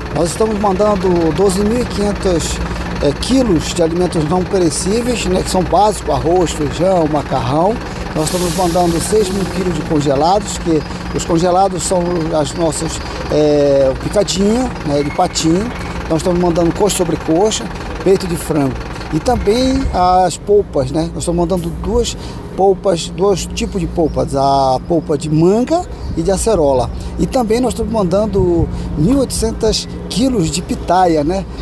Nós estamos mandando 12.500 quilos de alimentos não perecíveis, né, que são básicos: arroz, feijão, macarrão. Nós estamos mandando 6.000 quilos de congelados, que os congelados são as nossas o picadinho, né, de patinho. Nós estamos mandando coxa sobre coxa, peito de frango. E também as polpas, né? Nós estamos mandando duas tipos de polpas, a polpa de manga e de acerola. E também nós estamos mandando 1.800 quilos de pitaia, né?